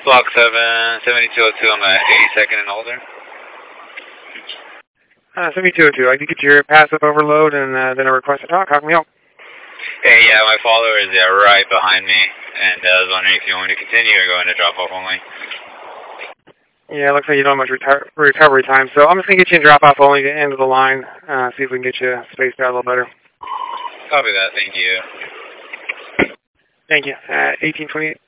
Block 7, 7202, I'm at 82nd and older. 7202, I can get your passive overload and then a request to talk. How can we help? Hey, yeah, my follower is right behind me, and I was wondering if you want me to continue or go into drop-off only. Yeah, it looks like you don't have much recovery time, so I'm just going to get you in drop-off only to end of the line, see if we can get you spaced out a little better. Copy that, thank you. Thank you. 1828.